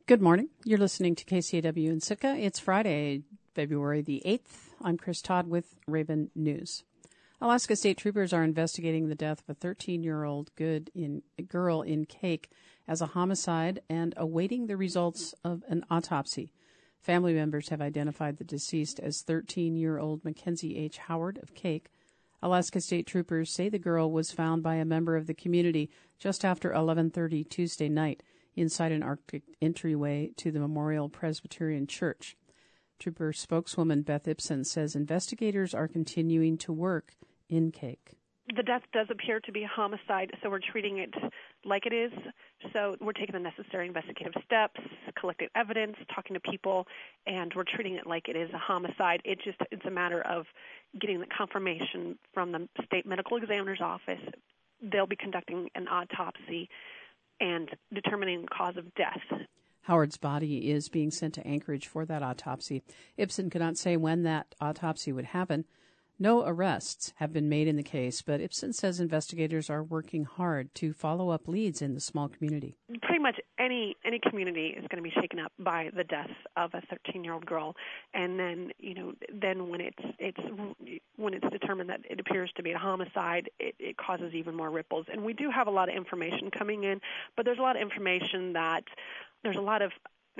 Good morning. You're listening to KCAW in Sitka. It's Friday, February the 8th. I'm Chris Todd with Raven News. Alaska State Troopers are investigating the death of a 13-year-old girl in Cake as a homicide and awaiting the results of an autopsy. Family members have identified the deceased as 13-year-old Mackenzie H. Howard of Cake. Alaska State Troopers say the girl was found by a member of the community just after 11:30 Tuesday night inside an Arctic entryway to the Memorial Presbyterian Church. Trooper spokeswoman Beth Ibsen says investigators are continuing to work in Cake. The death does appear to be a homicide, so we're treating it like it is. So we're taking the necessary investigative steps, collecting evidence, talking to people, and we're treating it like it is a homicide. It's a matter of getting the confirmation from the state medical examiner's office. They'll be conducting an autopsy and determining the cause of death. Howard's body is being sent to Anchorage for that autopsy. Ibsen could not say when that autopsy would happen. No arrests have been made in the case, but Ibsen says investigators are working hard to follow up leads in the small community. Pretty much any community is going to be shaken up by the death of a 13-year-old girl, and then when it's determined that it appears to be a homicide, it causes even more ripples. And we do have a lot of information coming in, but there's a lot of information that there's a lot of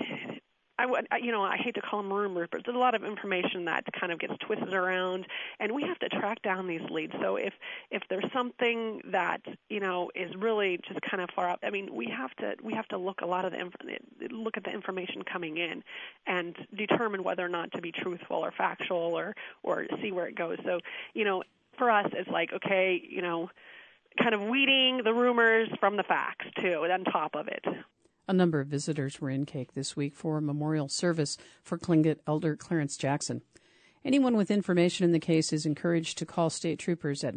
I hate to call them rumors, but there's a lot of information that kind of gets twisted around, and we have to track down these leads. So if there's something that is really just kind of far up, I mean, we have to look look at the information coming in and determine whether or not to be truthful or factual or see where it goes. So for us, it's like kind of weeding the rumors from the facts too, on top of it. A number of visitors were in Cake this week for a memorial service for Tlingit Elder Clarence Jackson. Anyone with information in the case is encouraged to call state troopers at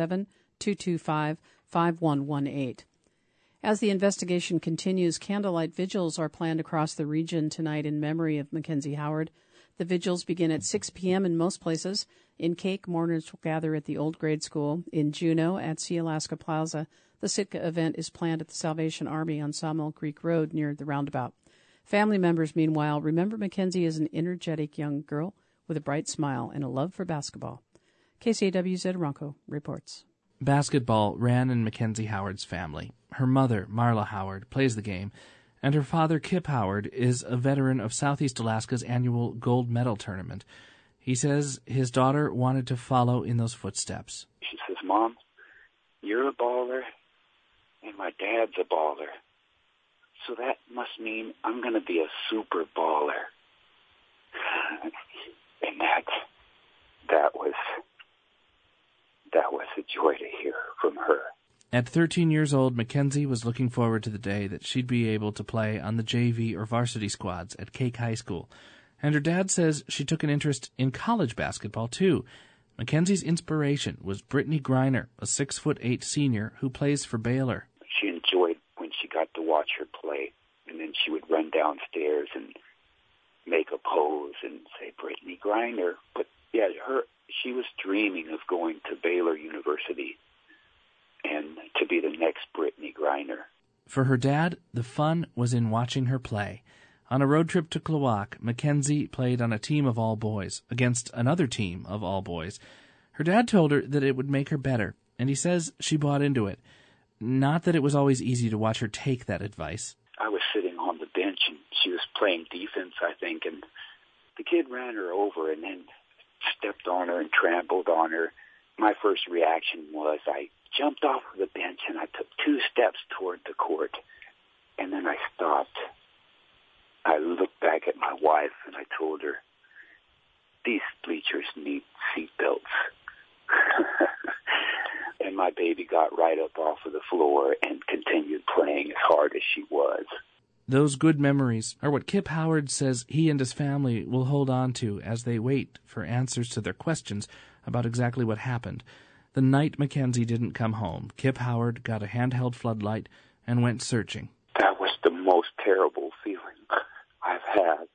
907-225-5118. As the investigation continues, candlelight vigils are planned across the region tonight in memory of Mackenzie Howard. The vigils begin at 6 p.m. in most places. In Cake, mourners will gather at the old grade school. In Juneau, at Sealaska Plaza, the Sitka event is planned at the Salvation Army on Sawmill Creek Road near the roundabout. Family members, meanwhile, remember Mackenzie as an energetic young girl with a bright smile and a love for basketball. KCAW's Ed Ronco reports. Basketball ran in Mackenzie Howard's family. Her mother, Marla Howard, plays the game, and her father, Kip Howard, is a veteran of Southeast Alaska's annual gold medal tournament. He says his daughter wanted to follow in those footsteps. She says, "Mom, you're a baller, and my dad's a baller. So that must mean I'm going to be a super baller." And that was a joy to hear from her. At 13 years old, Mackenzie was looking forward to the day that she'd be able to play on the JV or varsity squads at Cake High School. And her dad says she took an interest in college basketball, too. Mackenzie's inspiration was Brittany Griner, a 6'8" senior who plays for Baylor. She enjoyed when she got to watch her play, and then she would run downstairs and make a pose and say, "Brittany Griner." But yeah, she was dreaming of going to Baylor University and to be the next Brittany Griner. For her dad, the fun was in watching her play. On a road trip to Klawock, Mackenzie played on a team of all boys against another team of all boys. Her dad told her that it would make her better, and he says she bought into it. Not that it was always easy to watch her take that advice. I was sitting on the bench, and she was playing defense, I think, and the kid ran her over and then stepped on her and trampled on her. My first reaction was I jumped off of the bench, and I took 2 steps toward the court, and then I stopped. I looked back at my wife, and I told her, "These bleachers need seat belts." And my baby got right up off of the floor and continued playing as hard as she was. Those good memories are what Kip Howard says he and his family will hold on to as they wait for answers to their questions about exactly what happened. The night Mackenzie didn't come home, Kip Howard got a handheld floodlight and went searching. That was the most terrible feeling I've had.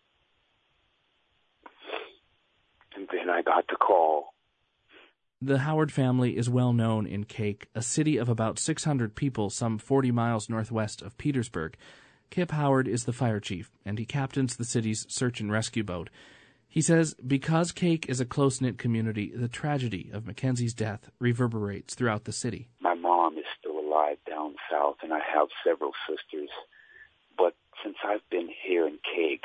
And then I got the call. The Howard family is well known in Cake, a city of about 600 people some 40 miles northwest of Petersburg. Kip Howard is the fire chief, and he captains the city's search and rescue boat. He says because Cake is a close-knit community, the tragedy of Mackenzie's death reverberates throughout the city. My mom is still alive down south, and I have several sisters. But since I've been here in Cake,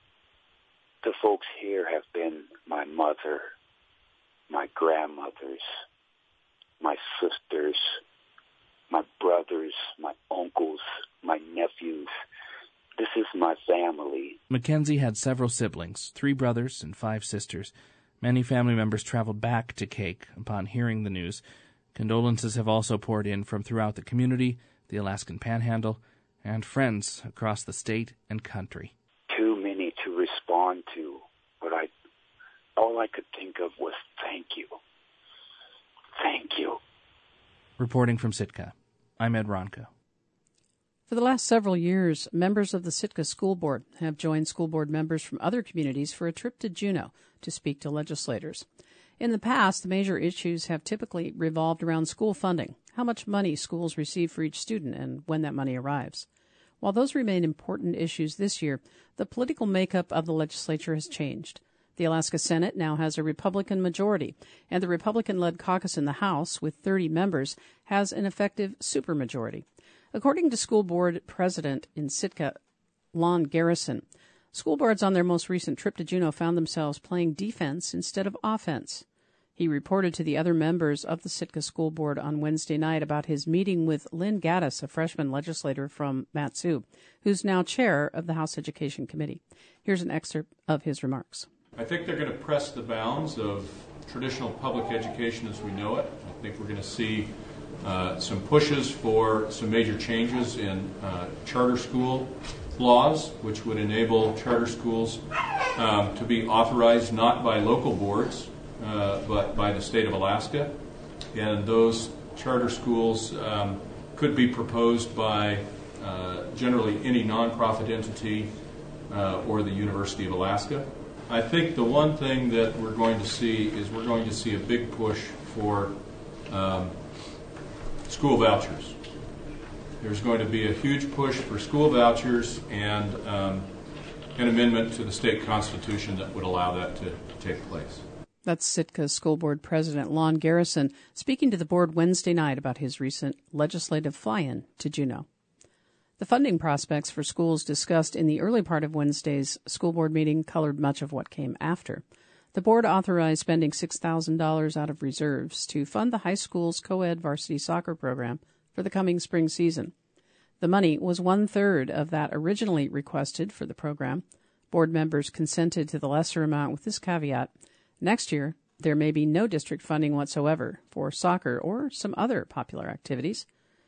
the folks here have been my mother, my grandmothers, my sisters, my brothers, my uncles, my nephews. This is my family. Mackenzie had several siblings, 3 brothers and 5 sisters. Many family members traveled back to Cake upon hearing the news. Condolences have also poured in from throughout the community, the Alaskan Panhandle, and friends across the state and country. Too many to respond to, but all I could think of was thank you. Thank you. Reporting from Sitka, I'm Ed Ronco. For the last several years, members of the Sitka School Board have joined school board members from other communities for a trip to Juneau to speak to legislators. In the past, the major issues have typically revolved around school funding, how much money schools receive for each student, and when that money arrives. While those remain important issues this year, the political makeup of the legislature has changed. The Alaska Senate now has a Republican majority, and the Republican-led caucus in the House, with 30 members, has an effective supermajority. According to school board president in Sitka, Lon Garrison, school boards on their most recent trip to Juneau found themselves playing defense instead of offense. He reported to the other members of the Sitka School Board on Wednesday night about his meeting with Lynn Gaddis, a freshman legislator from Mat-Su, who's now chair of the House Education Committee. Here's an excerpt of his remarks. I think they're going to press the bounds of traditional public education as we know it. I think we're going to see some pushes for some major changes in charter school laws, which would enable charter schools to be authorized not by local boards, but by the state of Alaska. And those charter schools could be proposed by generally any nonprofit entity or the University of Alaska. I think the one thing that we're going to see is we're going to see a big push for school vouchers. There's going to be a huge push for school vouchers and an amendment to the state constitution that would allow that to take place. That's Sitka School Board President Lon Garrison speaking to the board Wednesday night about his recent legislative fly-in to Juneau. The funding prospects for schools discussed in the early part of Wednesday's school board meeting colored much of what came after. The board authorized spending $6,000 out of reserves to fund the high school's co-ed varsity soccer program for the coming spring season. The money was 1/3 of that originally requested for the program. Board members consented to the lesser amount with this caveat: next year, there may be no district funding whatsoever for soccer or some other popular activities.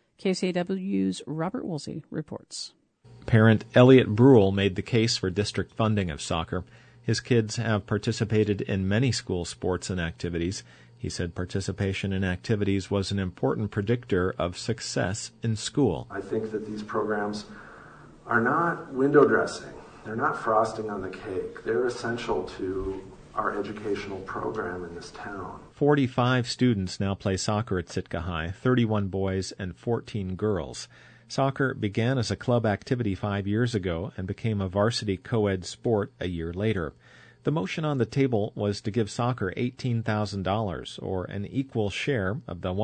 KCAW's Robert Woolsey reports. Parent Elliot Brule made the case for district funding of soccer. His kids have participated in many school sports and activities. He said participation in activities was an important predictor of success in school. I think that these programs are not window dressing. They're not frosting on the cake. They're essential to our educational program in this town. 45 students now play soccer at Sitka High, 31 boys and 14 girls. Soccer began as a club activity 5 years ago and became a varsity co-ed sport a year later. The motion on the table was to give soccer $18,000, or an equal share of the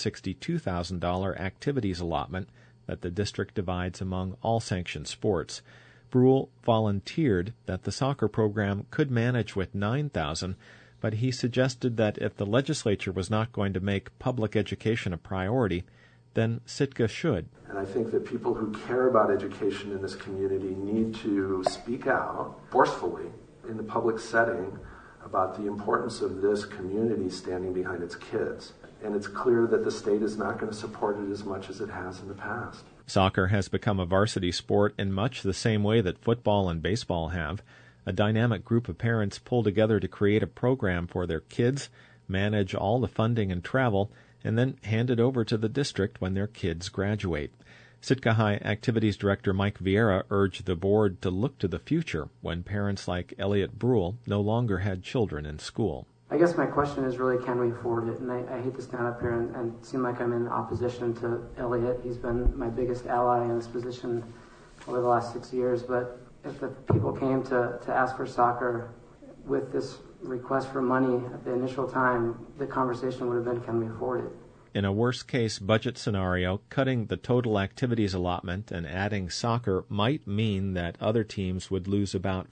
$162,000 activities allotment that the district divides among all sanctioned sports. Brule volunteered that the soccer program could manage with $9,000, but he suggested that if the legislature was not going to make public education a priority, then Sitka should. And I think that people who care about education in this community need to speak out forcefully in the public setting about the importance of this community standing behind its kids. And it's clear that the state is not going to support it as much as it has in the past. Soccer has become a varsity sport in much the same way that football and baseball have. A dynamic group of parents pull together to create a program for their kids, manage all the funding and travel, and then hand it over to the district when their kids graduate. Sitka High Activities Director Mike Vieira urged the board to look to the future when parents like Elliot Brule no longer had children in school. I guess my question is really, can we afford it? And I hate to stand up here and seem like I'm in opposition to Elliot. He's been my biggest ally in this position over the last 6 years, but if the people came to ask for soccer with this request for money at the initial time, the conversation would have been, can we afford it? In a worst-case budget scenario, cutting the total activities allotment and adding soccer might mean that other teams would lose about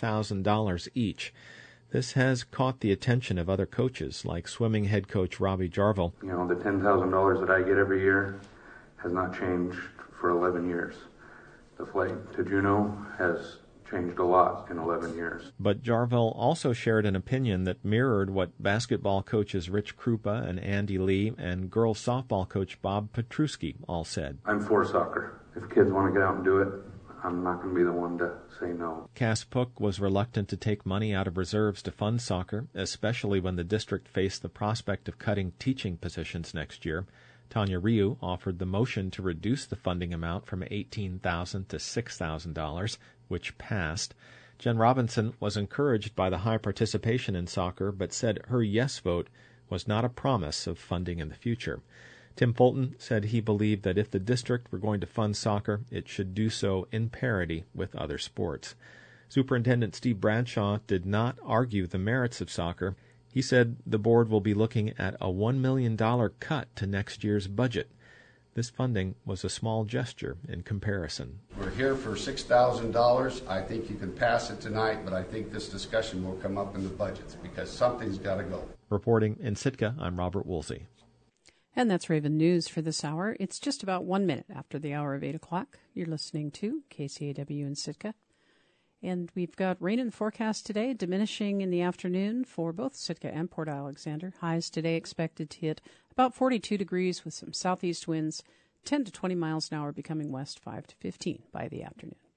$4,000 each. This has caught the attention of other coaches, like swimming head coach Robbie Jarville. The $10,000 that I get every year has not changed for 11 years. The flight to Juneau has changed a lot in 11 years. But Jarville also shared an opinion that mirrored what basketball coaches Rich Krupa and Andy Lee and girls softball coach Bob Petruski all said. I'm for soccer. If kids want to get out and do it, I'm not going to be the one to say no. Cass Pook was reluctant to take money out of reserves to fund soccer, especially when the district faced the prospect of cutting teaching positions next year. Tanya Ryu offered the motion to reduce the funding amount from $18,000 to $6,000, which passed. Jen Robinson was encouraged by the high participation in soccer, but said her yes vote was not a promise of funding in the future. Tim Fulton said he believed that if the district were going to fund soccer, it should do so in parity with other sports. Superintendent Steve Bradshaw did not argue the merits of soccer. He said the board will be looking at a $1 million cut to next year's budget. This funding was a small gesture in comparison. We're here for $6,000. I think you can pass it tonight, but I think this discussion will come up in the budgets because something's got to go. Reporting in Sitka, I'm Robert Woolsey. And that's Raven News for this hour. It's just about 1 minute after the hour of 8 o'clock. You're listening to KCAW in Sitka. And we've got rain in the forecast today, diminishing in the afternoon for both Sitka and Port Alexander. Highs today expected to hit about 42 degrees with some southeast winds, 10 to 20 miles an hour, becoming west 5 to 15 by the afternoon.